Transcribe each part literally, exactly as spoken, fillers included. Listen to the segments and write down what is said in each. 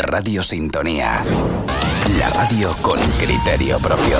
Radio Sintonía. La radio con criterio propio.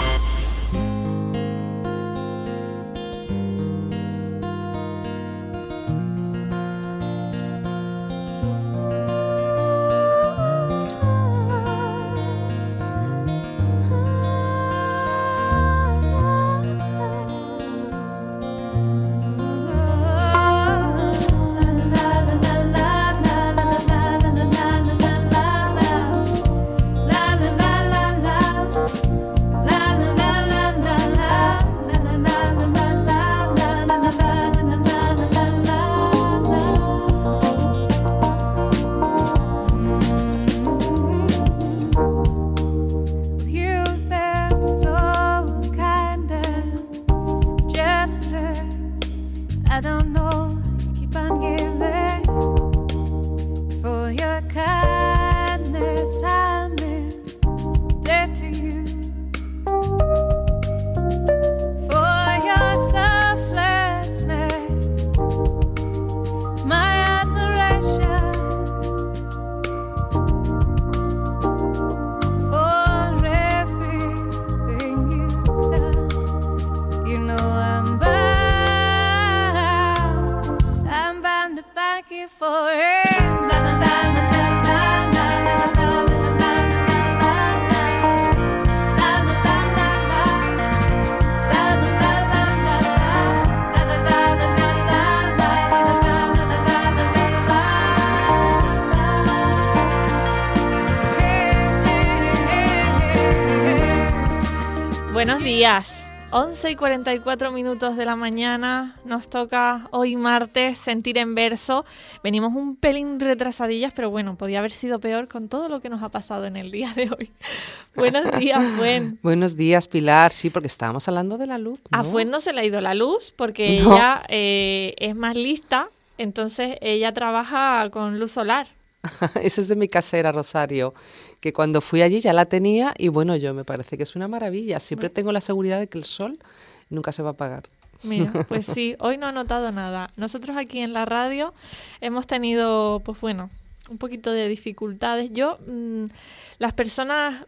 Buenos días, once y cuarenta y cuatro minutos de la mañana, nos toca hoy martes Sentir en Verso. Venimos un pelín retrasadillas, pero bueno, podía haber sido peor con todo lo que nos ha pasado en el día de hoy. Buenos días, Buen. Buenos días, Pilar. Sí, porque estábamos hablando de la luz, ¿no? A Buen no se le ha ido la luz porque No. ella eh, es más lista, entonces ella trabaja con luz solar. Esa es de mi casera, Rosario, que cuando fui allí ya la tenía y bueno, yo me parece que es una maravilla. Siempre tengo la seguridad de que el sol nunca se va a apagar. Mira, pues sí, hoy no ha notado nada. Nosotros aquí en la radio hemos tenido, pues bueno, un poquito de dificultades. Yo, mmm, las personas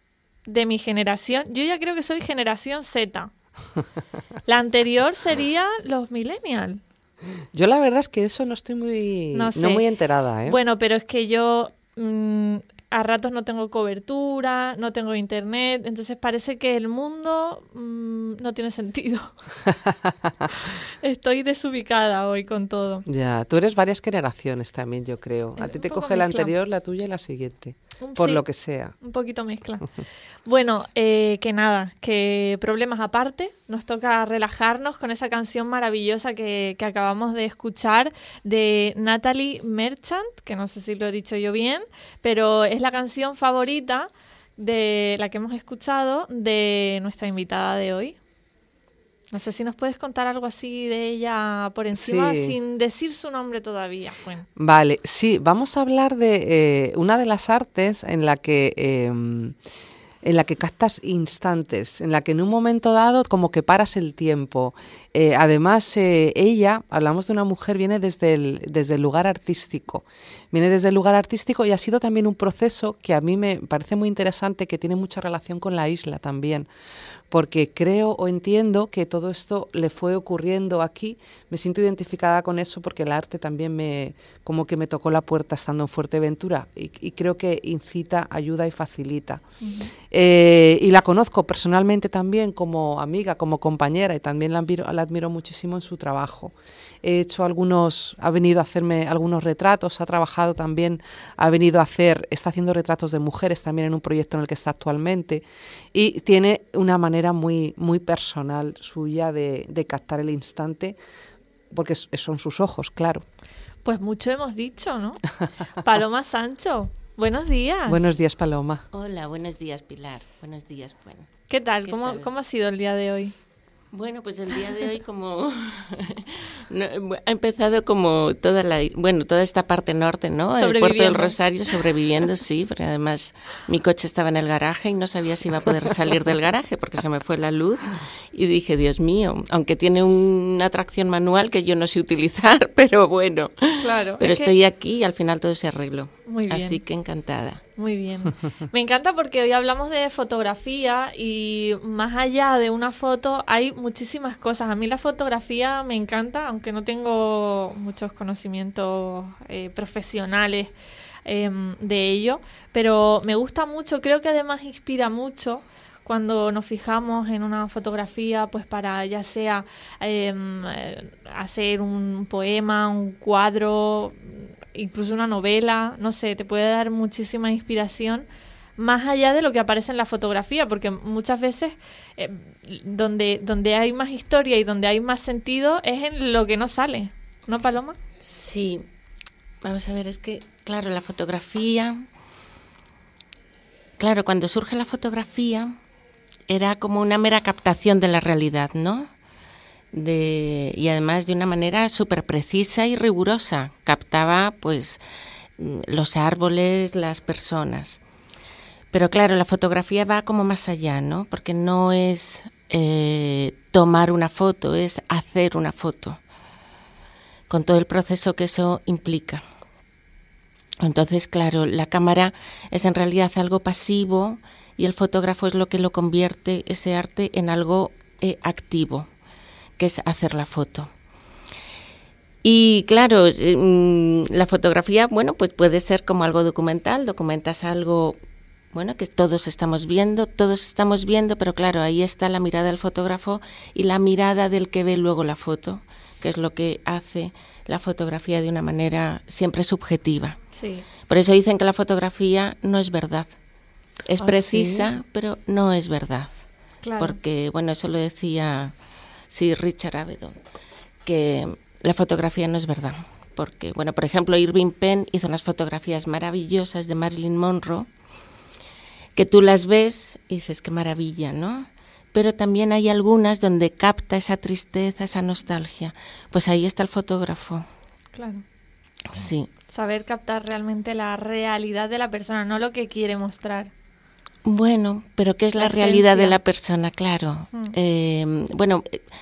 de mi generación, yo ya creo que soy generación Z. La anterior sería los millennials. Yo la verdad es que eso no estoy muy, No no sé. muy enterada, ¿eh? Bueno, pero es que yo mmm, a ratos no tengo cobertura, no tengo internet, entonces parece que el mundo mmm, no tiene sentido. Estoy desubicada hoy con todo. Ya, tú eres varias generaciones también, yo creo. A Un ti te poco coge la mezcla. anterior, la tuya y la siguiente, Un- por sí. lo que sea. Un poquito mezcla. Bueno, eh, que nada, que problemas aparte, nos toca relajarnos con esa canción maravillosa que, que acabamos de escuchar de Natalie Merchant, que no sé si lo he dicho yo bien, pero es la canción favorita de la que hemos escuchado de nuestra invitada de hoy. No sé si nos puedes contar algo así de ella por encima, Sí. sin decir su nombre todavía. Bueno, Vale, sí, vamos a hablar de eh, una de las artes en la que eh, en la que captas instantes, en la que en un momento dado como que paras el tiempo. Eh, además, eh, ella, hablamos de una mujer, viene desde el, desde el lugar artístico. Viene desde el lugar artístico y ha sido también un proceso que a mí me parece muy interesante, que tiene mucha relación con la isla también. Porque creo o entiendo que todo esto le fue ocurriendo aquí. Me siento identificada con eso porque el arte también me, como que me tocó la puerta estando en Fuerteventura y, y creo que incita, ayuda y facilita. Uh-huh. Eh, y la conozco personalmente también como amiga, como compañera y también la admiro, la admiro muchísimo en su trabajo. He hecho algunos, ha venido a hacerme algunos retratos, ha trabajado también, ha venido a hacer, está haciendo retratos de mujeres también en un proyecto en el que está actualmente y tiene una manera muy, muy personal suya de, de captar el instante, porque son sus ojos, claro. pues mucho hemos dicho, ¿no? Paloma Sancho, buenos días. Buenos días, Paloma. Hola, buenos días, Pilar. Buenos días, bueno. ¿Qué tal? ¿Qué ¿Cómo, tal? ¿Cómo ha sido el día de hoy? Bueno, pues el día de hoy como no, ha empezado como toda la bueno toda esta parte norte, ¿no? El puerto del Rosario sobreviviendo, sí, porque además mi coche estaba en el garaje y no sabía si iba a poder salir del garaje porque se me fue la luz y dije, Dios mío, aunque tiene una tracción manual que yo no sé utilizar, pero bueno, claro, pero es estoy que... aquí y al final todo se arregló. Muy bien. Así que encantada. Muy bien. Me encanta porque hoy hablamos de fotografía y más allá de una foto hay muchísimas cosas. A mí la fotografía me encanta, aunque no tengo muchos conocimientos eh, profesionales eh, de ello, pero me gusta mucho, creo que además inspira mucho cuando nos fijamos en una fotografía, pues para ya sea eh, hacer un poema, un cuadro, incluso una novela, no sé, te puede dar muchísima inspiración más allá de lo que aparece en la fotografía, porque muchas veces eh, donde, donde hay más historia y donde hay más sentido es en lo que no sale, ¿no, Paloma? Sí, vamos a ver, es que, claro, la fotografía, claro, cuando surge la fotografía era como una mera captación de la realidad, ¿no? De, y además de una manera súper precisa y rigurosa. Captaba, pues, los árboles, las personas. Pero claro, la fotografía va como más allá, ¿no? Porque no es eh, tomar una foto, es hacer una foto, con todo el proceso que eso implica. Entonces, claro, la cámara es en realidad algo pasivo y el fotógrafo es lo que lo convierte, ese arte, en algo eh, activo, que es hacer la foto. Y claro, eh, la fotografía, bueno, pues puede ser como algo documental, documentas algo, bueno, que todos estamos viendo, todos estamos viendo, pero claro, ahí está la mirada del fotógrafo y la mirada del que ve luego la foto, que es lo que hace la fotografía de una manera siempre subjetiva. Sí. Por eso dicen que la fotografía no es verdad. Es ¿Ah, precisa, sí? pero no es verdad. Claro. Porque, bueno, eso lo decía sí, Richard Avedon, que la fotografía no es verdad. Porque, bueno, por ejemplo, Irving Penn hizo unas fotografías maravillosas de Marilyn Monroe, que tú las ves y dices, qué maravilla, ¿no? Pero también hay algunas donde capta esa tristeza, esa nostalgia. Pues ahí está el fotógrafo. Claro. Sí. Saber captar realmente la realidad de la persona, no lo que quiere mostrar. Bueno, pero ¿qué es la, La realidad esencia. de la persona? Claro. Mm. Eh, bueno,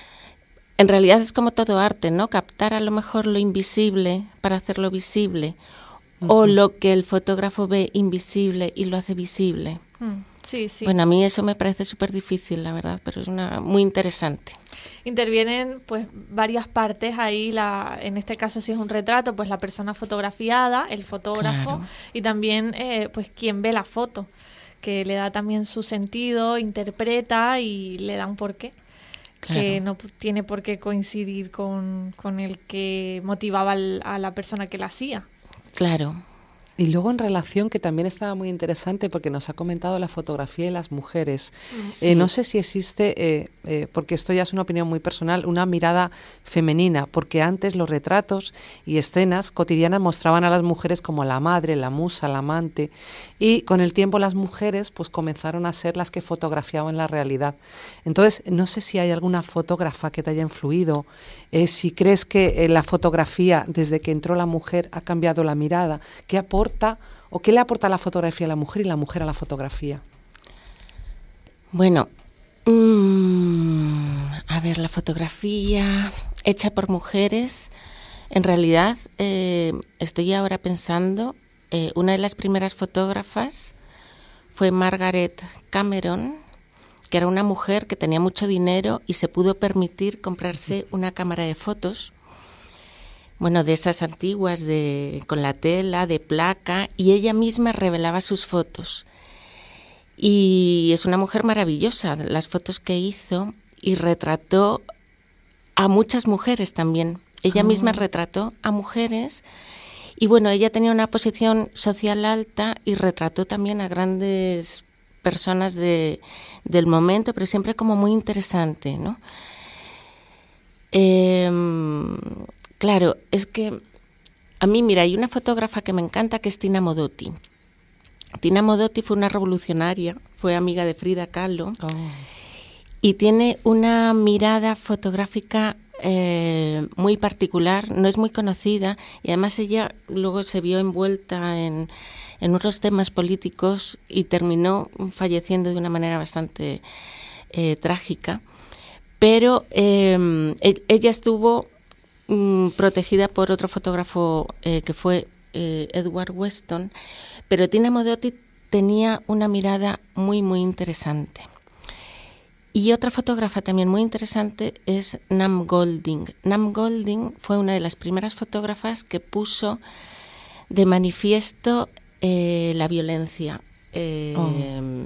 en realidad es como todo arte, ¿no? Captar a lo mejor lo invisible para hacerlo visible. Uh-huh. O lo que el fotógrafo ve invisible y lo hace visible. Mm. Sí, sí. Bueno, a mí eso me parece súper difícil, la verdad, pero es una muy interesante. Intervienen pues varias partes ahí, la, en este caso si es un retrato, pues la persona fotografiada, el fotógrafo, Claro. Y también eh, pues quien ve la foto, que le da también su sentido, interpreta y le da un porqué. Claro. Que no tiene por qué coincidir con, con el que motivaba al, a la persona que la hacía. Claro. Y luego en relación, que también estaba muy interesante porque nos ha comentado la fotografía de las mujeres. Sí. Eh, no sé si existe, eh, eh, porque esto ya es una opinión muy personal, una mirada femenina, porque antes los retratos y escenas cotidianas mostraban a las mujeres como la madre, la musa, la amante, y con el tiempo las mujeres pues comenzaron a ser las que fotografiaban la realidad. Entonces, no sé si hay alguna fotógrafa que te haya influido, eh, si crees que eh, la fotografía, desde que entró la mujer, ha cambiado la mirada, ¿qué aporta o qué le aporta la fotografía a la mujer y la mujer a la fotografía? Bueno, mmm, a ver, la fotografía hecha por mujeres, en realidad eh, estoy ahora pensando, eh, una de las primeras fotógrafas fue Margaret Cameron, que era una mujer que tenía mucho dinero y se pudo permitir comprarse una cámara de fotos, bueno, de esas antiguas, de con la tela, de placa, y ella misma revelaba sus fotos. Y es una mujer maravillosa, las fotos que hizo, y retrató a muchas mujeres también. Ella oh. misma retrató a mujeres, y bueno, ella tenía una posición social alta y retrató también a grandes personas de, del momento, pero siempre como muy interesante, ¿no? Eh, claro, es que a mí, mira, hay una fotógrafa que me encanta que es Tina Modotti. Tina Modotti fue una revolucionaria, fue amiga de Frida Kahlo oh. y tiene una mirada fotográfica eh, muy particular, no es muy conocida y además ella luego se vio envuelta en, en unos temas políticos y terminó falleciendo de una manera bastante eh, trágica, pero eh, ella estuvo mm, protegida por otro fotógrafo eh, que fue eh, Edward Weston, pero Tina Modotti tenía una mirada muy, muy interesante. Y otra fotógrafa también muy interesante es Nam Golding. Nam Golding fue una de las primeras fotógrafas que puso de manifiesto eh, la violencia eh, oh.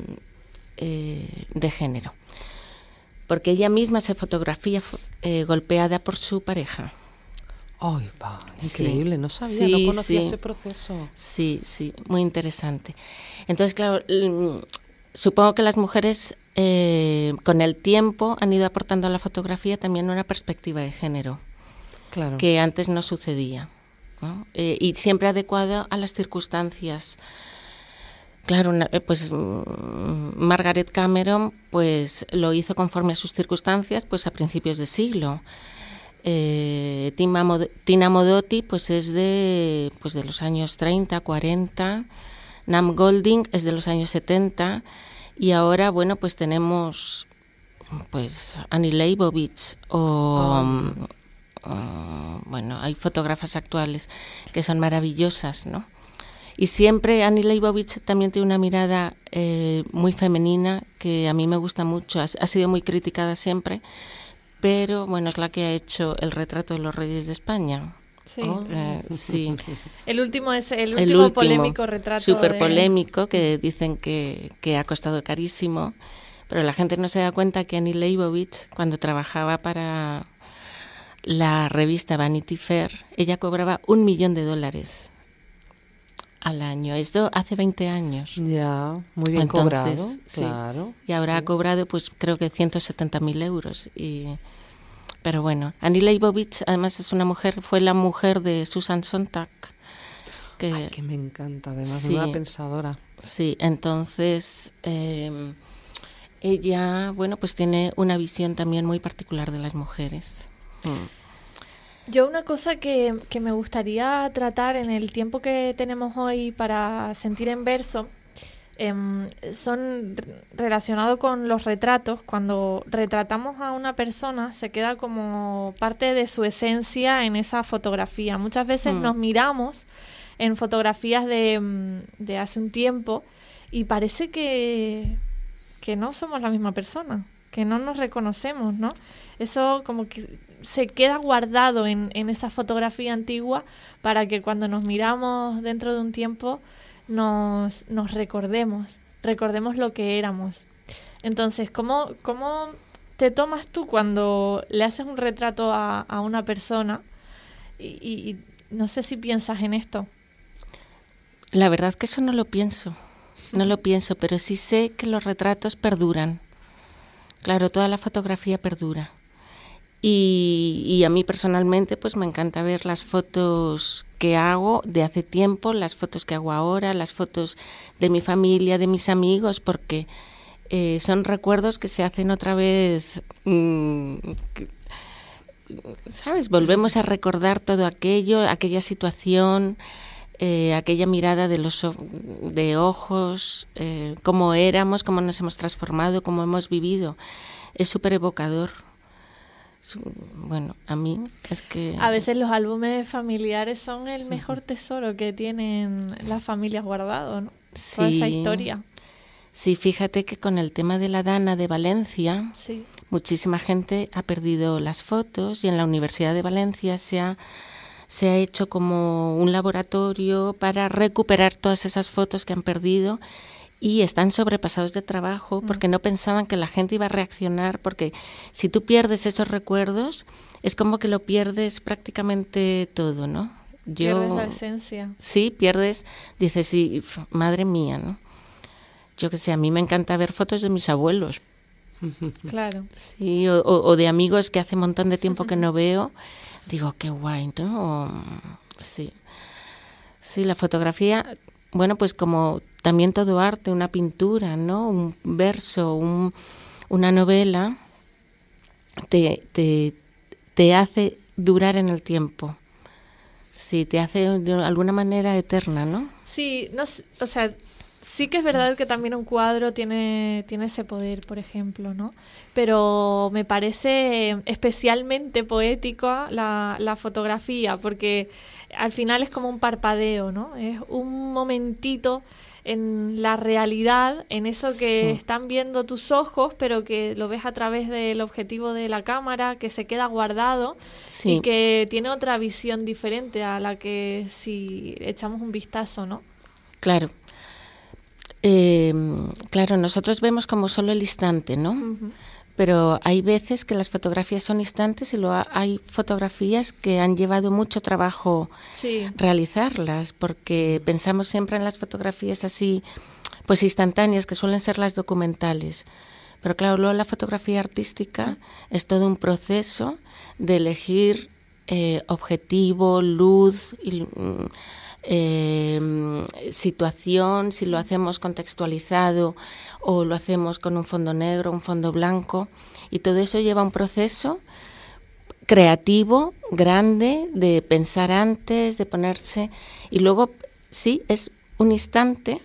eh, de género. Porque ella misma se fotografía eh, golpeada por su pareja. ¡Ay, va! Increíble, sí. No sabía, sí, no conocía sí. ese proceso. Sí, sí, muy interesante. Entonces, claro, supongo que las mujeres eh, con el tiempo han ido aportando a la fotografía también una perspectiva de género, claro, que antes no sucedía, ¿no? Eh, y siempre adecuado a las circunstancias. Claro, una, pues Margaret Cameron pues lo hizo conforme a sus circunstancias, pues a principios de siglo. Eh, Tina Modotti pues es de pues de los años treinta, cuarenta, Nam Golding es de los años setenta y ahora bueno pues tenemos pues Annie Leibovitz o oh. uh, bueno hay fotógrafas actuales que son maravillosas, ¿no? Y siempre Annie Leibovitz también tiene una mirada eh, muy femenina que a mí me gusta mucho, ha, ha sido muy criticada siempre. Pero, bueno, es la que ha hecho el retrato de los reyes de España. Sí. Oh. Eh, sí. El último es el último, el último polémico retrato. Súper de... polémico, que dicen que, que ha costado carísimo. Pero la gente no se da cuenta que Annie Leibovitz, cuando trabajaba para la revista Vanity Fair, ella cobraba un millón de dólares al año. Esto hace veinte años. Ya, muy bien Entonces, cobrado, sí. claro. Y ahora sí. ha cobrado, pues creo que ciento setenta mil euros. Y, pero bueno, Annie Leibovitz, además es una mujer, fue la mujer de Susan Sontag. Que, Ay, que me encanta, además, sí, una pensadora. Sí, entonces eh, ella, bueno, pues tiene una visión también muy particular de las mujeres. Mm. Yo una cosa que, que me gustaría tratar en el tiempo que tenemos hoy para sentir en verso eh, son relacionados con los retratos. Cuando retratamos a una persona se queda como parte de su esencia en esa fotografía. Muchas veces mm. nos miramos en fotografías de, de hace un tiempo y parece que, que no somos la misma persona, que no nos reconocemos, ¿no? Eso como que se queda guardado en, en esa fotografía antigua para que cuando nos miramos dentro de un tiempo nos, nos recordemos, recordemos lo que éramos. Entonces, ¿cómo, cómo te tomas tú cuando le haces un retrato a, a una persona? Y, y, y no sé si piensas en esto. La verdad que eso no lo pienso, no lo pienso, pero sí sé que los retratos perduran. Claro, toda la fotografía perdura. Y, y a mí personalmente pues me encanta ver las fotos que hago de hace tiempo, las fotos que hago ahora, las fotos de mi familia, de mis amigos, porque eh, son recuerdos que se hacen otra vez, mmm, que, ¿sabes? Volvemos a recordar todo aquello, aquella situación, eh, aquella mirada de los de ojos, eh, cómo éramos, cómo nos hemos transformado, cómo hemos vivido. Es súper evocador. Bueno, a mí es que... A veces los álbumes familiares son el mejor tesoro que tienen las familias guardado, ¿no? Sí, toda esa historia. Sí, fíjate que con el tema de la Dana de Valencia, sí. muchísima gente ha perdido las fotos y en la Universidad de Valencia se ha, se ha hecho como un laboratorio para recuperar todas esas fotos que han perdido. Y están sobrepasados de trabajo porque no pensaban que la gente iba a reaccionar, porque si tú pierdes esos recuerdos es como que lo pierdes prácticamente todo, ¿no? Yo, pierdes la esencia. Sí, pierdes, dices, sí, madre mía, ¿no? Yo que sé, a mí me encanta ver fotos de mis abuelos. Claro. Sí, o, o de amigos que hace un montón de tiempo que no veo. Digo, qué guay, ¿no? O, sí. Sí, la fotografía, bueno, pues como... También todo arte, una pintura, ¿no? Un verso, un, una novela, te, te, te hace durar en el tiempo. Sí, te hace de alguna manera eterna, ¿no? Sí, no, o sea, sí que es verdad que también un cuadro tiene, tiene ese poder, por ejemplo, ¿no? Pero me parece especialmente poética la, la fotografía, porque al final es como un parpadeo, ¿no? Es un momentito en la realidad, en eso que sí. están viendo tus ojos, pero que lo ves a través del objetivo de la cámara, que se queda guardado sí. y que tiene otra visión diferente a la que si echamos un vistazo, ¿no? Claro. Eh, claro, nosotros vemos como solo el instante, ¿no? Uh-huh. Pero hay veces que las fotografías son instantes y luego hay fotografías que han llevado mucho trabajo sí. realizarlas, porque pensamos siempre en las fotografías así, pues instantáneas, que suelen ser las documentales. Pero claro, luego la fotografía artística es todo un proceso de elegir eh, objetivo, luz, y, eh, situación, si lo hacemos contextualizado o lo hacemos con un fondo negro, un fondo blanco, y todo eso lleva un proceso creativo, grande, de pensar antes, de ponerse, y luego sí, es un instante,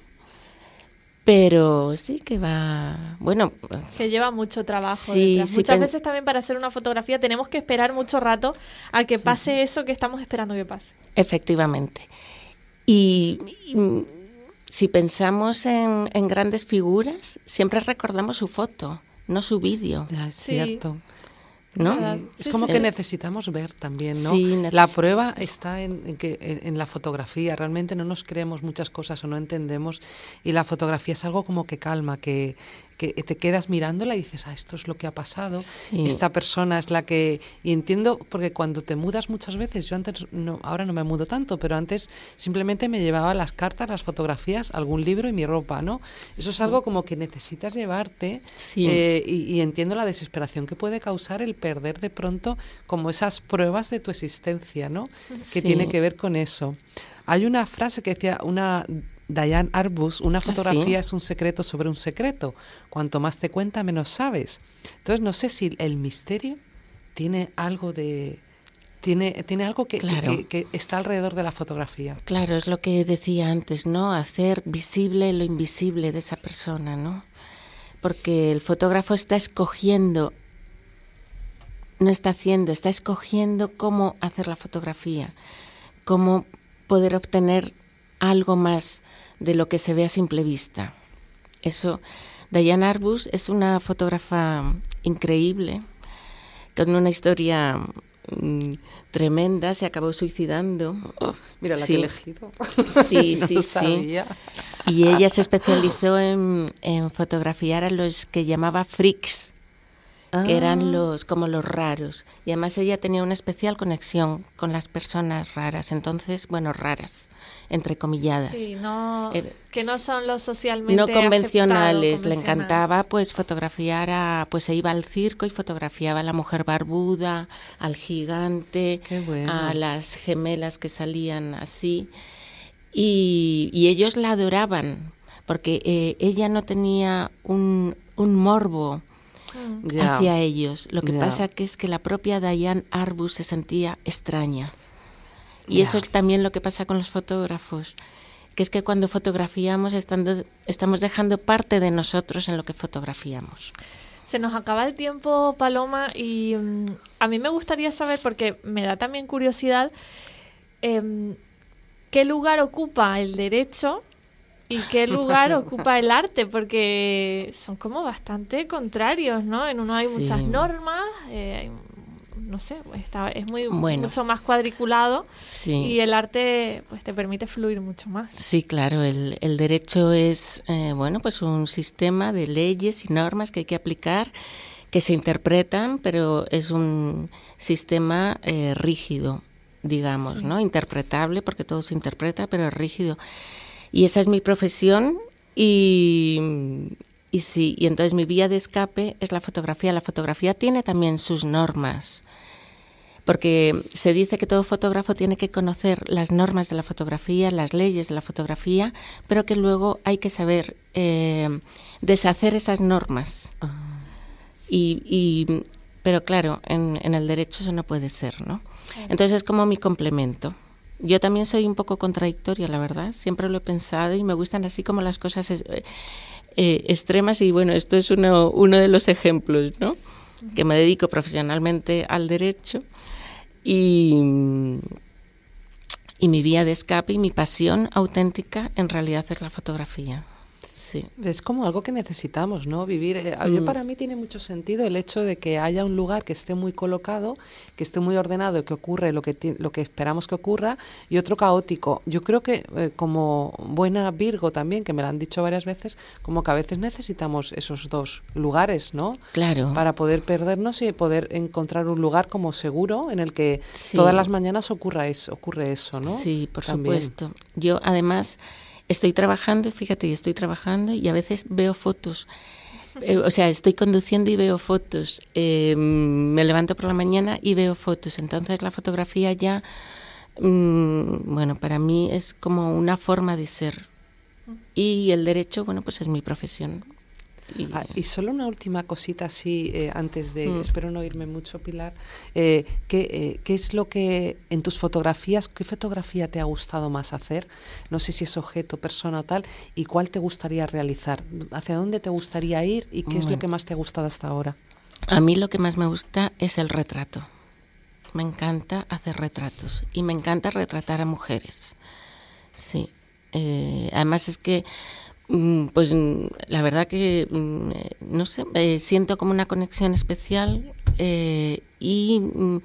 pero sí que va, bueno... Que lleva mucho trabajo. Sí, sí, Muchas pen... veces también para hacer una fotografía tenemos que esperar mucho rato a que pase eso que estamos esperando que pase. Efectivamente. Y... y si pensamos en, en grandes figuras, siempre recordamos su foto, no su vídeo. Ya, es sí. cierto. ¿No? Sí. Es como sí. que necesitamos ver también, ¿no? Sí, neces- la prueba está en, en, que, en, en la fotografía. Realmente no nos creemos muchas cosas o no entendemos. Y la fotografía es algo como que calma, que, que te quedas mirándola y dices, ah, esto es lo que ha pasado. Sí. Esta persona es la que... Y entiendo, porque cuando te mudas muchas veces, yo antes, no, ahora no me mudo tanto, pero antes simplemente me llevaba las cartas, las fotografías, algún libro y mi ropa, ¿no? Eso sí. es algo como que necesitas llevarte sí. eh, y, y entiendo la desesperación que puede causar el perder de pronto como esas pruebas de tu existencia, ¿no? Que sí. tiene que ver con eso. Hay una frase que decía una Diane Arbus, una fotografía ¿Ah, sí? es un secreto sobre un secreto. Cuanto más te cuenta, menos sabes. Entonces no sé si el misterio tiene algo de... Tiene, tiene algo que, claro. que, que, que está alrededor de la fotografía. Claro, es lo que decía antes, ¿no? Hacer visible lo invisible de esa persona, ¿no? Porque el fotógrafo está escogiendo, no está haciendo, está escogiendo cómo hacer la fotografía, cómo poder obtener algo más de lo que se ve a simple vista. Eso, Diane Arbus es una fotógrafa increíble, con una historia mm, tremenda, se acabó suicidando. Oh, mira la sí. que he elegido. Sí, no sí, sí. Y ella se especializó en, en fotografiar a los que llamaba freaks, ah. que eran los como los raros. Y además ella tenía una especial conexión con las personas raras, entonces, bueno, raras, entrecomilladas. Sí, no, eh, que no son los socialmente no convencionales. Convencional. Le encantaba pues fotografiar a, pues se iba al circo y fotografiaba a la mujer barbuda, al gigante, bueno. a las gemelas que salían así. Y, y ellos la adoraban, porque eh, ella no tenía un, un morbo ya. hacia ellos. Lo que ya. pasa que es que la propia Diane Arbus se sentía extraña. Y ya. eso es también lo que pasa con los fotógrafos, que es que cuando fotografiamos estando, estamos dejando parte de nosotros en lo que fotografiamos. Se nos acaba el tiempo, Paloma, y um, a mí me gustaría saber, porque me da también curiosidad, eh, ¿qué lugar ocupa el derecho y qué lugar ocupa el arte? Porque son como bastante contrarios, ¿no? En uno hay sí. muchas normas, eh, hay, no sé, está, es muy bueno. mucho más cuadriculado sí. y el arte pues te permite fluir mucho más. Sí, claro, el, el derecho es eh, bueno, pues un sistema de leyes y normas que hay que aplicar, que se interpretan, pero es un sistema eh, rígido, digamos, sí. ¿no? Interpretable, porque todo se interpreta, pero rígido. Y esa es mi profesión y, y sí, y entonces mi vía de escape es la fotografía. La fotografía tiene también sus normas, porque se dice que todo fotógrafo tiene que conocer las normas de la fotografía, las leyes de la fotografía, pero que luego hay que saber eh, deshacer esas normas. Uh-huh. Y, y, pero claro, en, en el derecho eso no puede ser, ¿no? Entonces es como mi complemento. Yo también soy un poco contradictoria, la verdad. Siempre lo he pensado y me gustan así como las cosas es, eh, extremas. Y bueno, esto es uno, uno de los ejemplos, ¿no? Uh-huh. Que me dedico profesionalmente al derecho y, y mi vía de escape y mi pasión auténtica en realidad es la fotografía. Sí. Es como algo que necesitamos, ¿no? Vivir. Eh, mm. Yo, para mí tiene mucho sentido el hecho de que haya un lugar que esté muy colocado, que esté muy ordenado, que ocurre lo que ti- lo que esperamos que ocurra, y otro caótico. Yo creo que eh, como buena Virgo también, que me lo han dicho varias veces, como que a veces necesitamos esos dos lugares, ¿no? Claro. Para poder perdernos y poder encontrar un lugar como seguro en el que sí. todas las mañanas ocurra eso, ocurre eso, ¿no? Sí, por también. supuesto. Yo además estoy trabajando, fíjate, estoy trabajando y a veces veo fotos, eh, o sea, estoy conduciendo y veo fotos, eh, me levanto por la mañana y veo fotos, entonces la fotografía ya, mmm, bueno, para mí es como una forma de ser y el derecho, bueno, pues es mi profesión. Y, ah, y solo una última cosita así, eh, antes de, mm. espero no irme mucho, Pilar, eh, ¿qué, eh, ¿qué es lo que en tus fotografías, qué fotografía te ha gustado más hacer? No sé si es objeto, persona o tal, y cuál te gustaría realizar, hacia dónde te gustaría ir y qué bueno. es lo que más te ha gustado hasta ahora. A mí lo que más me gusta es el retrato, me encanta hacer retratos y me encanta retratar a mujeres, sí, eh, además es que pues la verdad que, no sé, eh, siento como una conexión especial eh, y mm,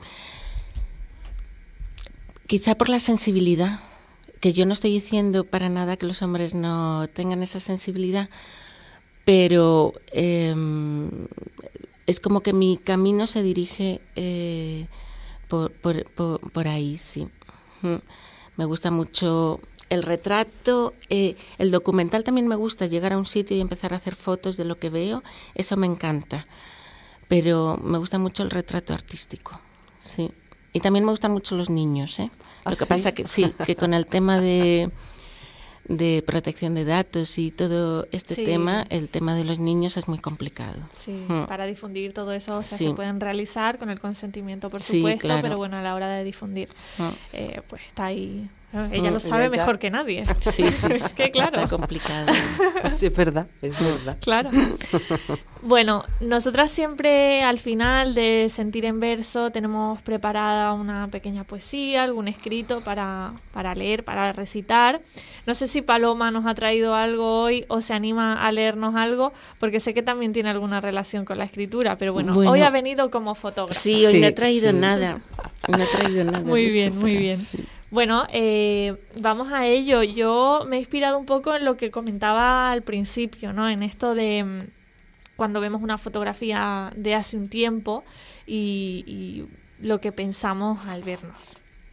quizá por la sensibilidad, que yo no estoy diciendo para nada que los hombres no tengan esa sensibilidad, pero eh, es como que mi camino se dirige eh, por, por, por, por ahí, sí. Me gusta mucho el retrato, eh, el documental también me gusta, llegar a un sitio y empezar a hacer fotos de lo que veo, eso me encanta, pero me gusta mucho el retrato artístico, sí, y también me gustan mucho los niños, ¿eh? ¿Ah, lo que sí? pasa que sí, que con el tema de de protección de datos y todo este sí. tema, el tema de los niños es muy complicado. Sí, mm. para difundir todo eso, o sea, sí. se pueden realizar con el consentimiento, por supuesto, sí, claro. pero bueno, a la hora de difundir, mm. eh, pues está ahí. Ella mm, lo sabe ella mejor ya. que nadie. Sí, sí, es que claro. Está complicado. Sí, es verdad, es verdad. Claro. Bueno, nosotras siempre al final de Sentir en Verso tenemos preparada una pequeña poesía, algún escrito para, para leer, para recitar. No sé si Paloma nos ha traído algo hoy o se anima a leernos algo, porque sé que también tiene alguna relación con la escritura, pero bueno, bueno hoy ha venido como fotógrafa. Sí, hoy sí, no he traído sí. nada. No he traído nada. Muy bien, muy bien. Sí. Bueno, eh, vamos a ello. Yo me he inspirado un poco en lo que comentaba al principio, ¿no? En esto de cuando vemos una fotografía de hace un tiempo y, y lo que pensamos al vernos.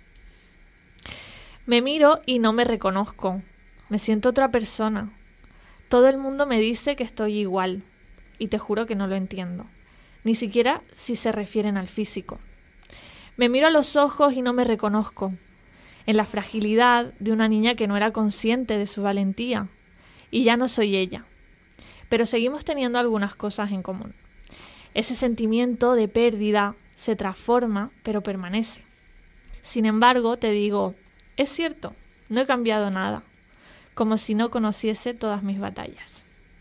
Me miro y no me reconozco. Me siento otra persona. Todo el mundo me dice que estoy igual y te juro que no lo entiendo. Ni siquiera si se refieren al físico. Me miro a los ojos y no me reconozco. En la fragilidad de una niña que no era consciente de su valentía. Y ya no soy ella. Pero seguimos teniendo algunas cosas en común. Ese sentimiento de pérdida se transforma, pero permanece. Sin embargo, te digo, es cierto, no he cambiado nada. Como si no conociese todas mis batallas.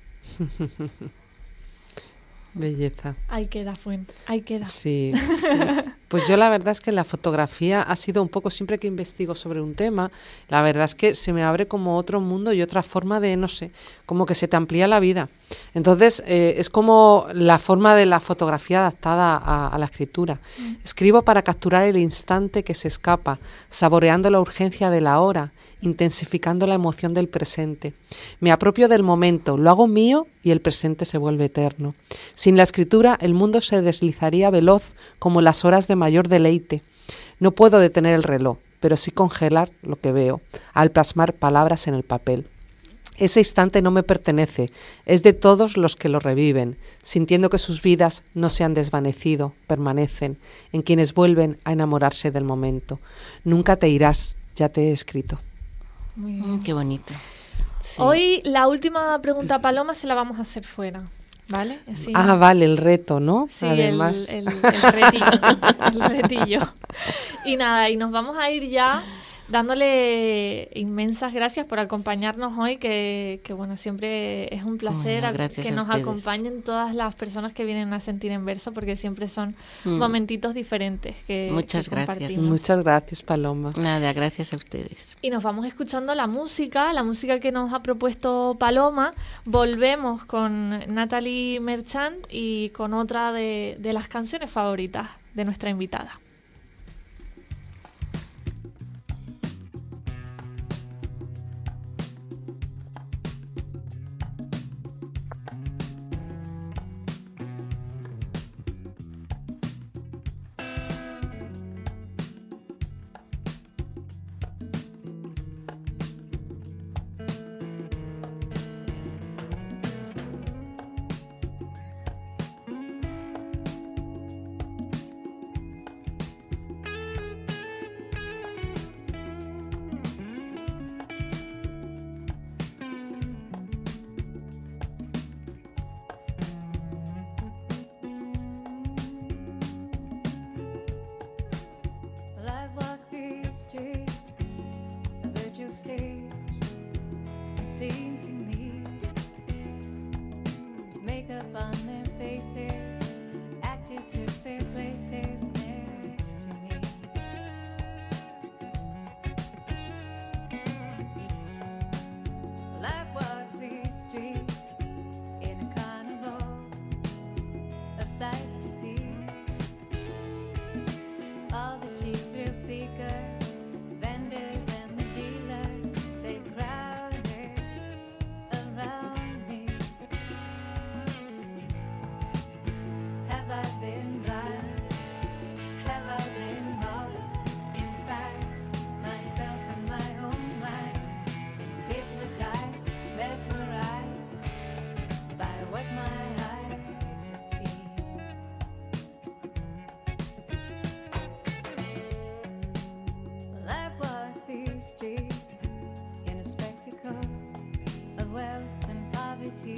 Belleza. Ahí queda, Fuente, ahí queda. Sí, sí. Pues yo la verdad es que la fotografía ha sido un poco, siempre que investigo sobre un tema, la verdad es que se me abre como otro mundo y otra forma de, no sé, como que se te amplía la vida. Entonces, eh, es como la forma de la fotografía adaptada a, a la escritura. Mm. Escribo para capturar el instante que se escapa, saboreando la urgencia de la hora, intensificando la emoción del presente. Me apropio del momento, lo hago mío y el presente se vuelve eterno. Sin la escritura, el mundo se deslizaría veloz como las horas de mayor deleite. No puedo detener el reloj, pero sí congelar lo que veo, al plasmar palabras en el papel. Ese instante no me pertenece, es de todos los que lo reviven, sintiendo que sus vidas no se han desvanecido, permanecen, en quienes vuelven a enamorarse del momento. Nunca te irás, ya te he escrito. Muy bien. Qué bonito. Sí. Hoy la última pregunta, Paloma, se la vamos a hacer fuera, ¿vale? Así. Ah, vale, el reto, ¿no? Sí, además. El, el, el retillo, el retillo. Y nada, y nos vamos a ir ya dándole inmensas gracias por acompañarnos hoy, que, que bueno, siempre es un placer bueno, a, que nos acompañen todas las personas que vienen a Sentir en Verso, porque siempre son mm. momentitos diferentes que Muchas que gracias. Muchas gracias, Paloma. Nada, gracias a ustedes. Y nos vamos escuchando la música, la música que nos ha propuesto Paloma. Volvemos con Nathalie Merchant y con otra de, de las canciones favoritas de nuestra invitada.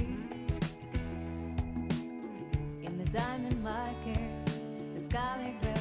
Diamond market, the scarlet